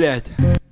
блядь.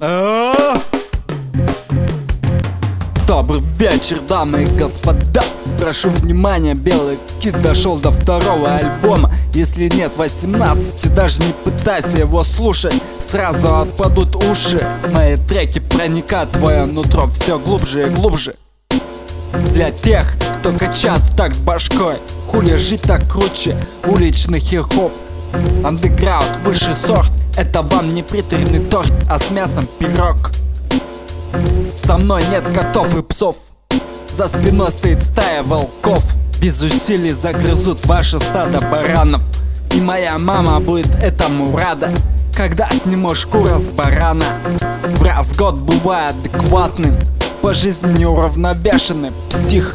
Добрый вечер, дамы и господа. Прошу внимания, Белый Кит дошел до второго альбома. Если нет 18, даже не пытайся его слушать, сразу отпадут уши. Мои треки проникают в твое нутро все глубже и глубже. Для тех, кто качает в такт башкой, хули жить так круче, уличный хип-хоп. Андеграунд, высший сорт, это вам не приторный торт, а с мясом пирог. Со мной нет котов и псов, за спиной стоит стая волков. Без усилий загрызут ваше стадо баранов, и моя мама будет этому рада, когда сниму шкуру с барана. В раз в год бываю адекватным, по жизни неуравновешенный псих.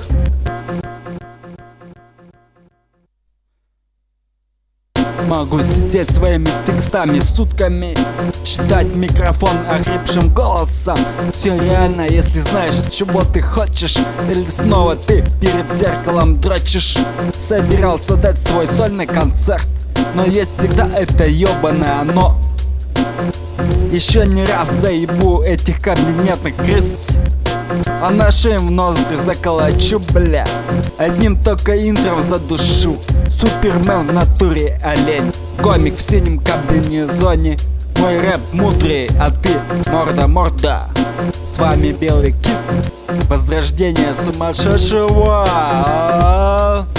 Могу сидеть своими текстами сутками, читать микрофон охрипшим голосом. Все реально, если знаешь, чего ты хочешь. Или снова ты перед зеркалом дрочишь. Собирался дать свой сольный концерт, но есть всегда это ёбаное оно. Еще не раз заебу этих кабинетных крыс, а наши им в ноздри заколочу, бля. Одним только интром задушу. Супермен в натуре олень, комик в синем комбинезоне. Мой рэп мудрый, а ты морда. С вами Белый Кит, возрождение сумасшедшего.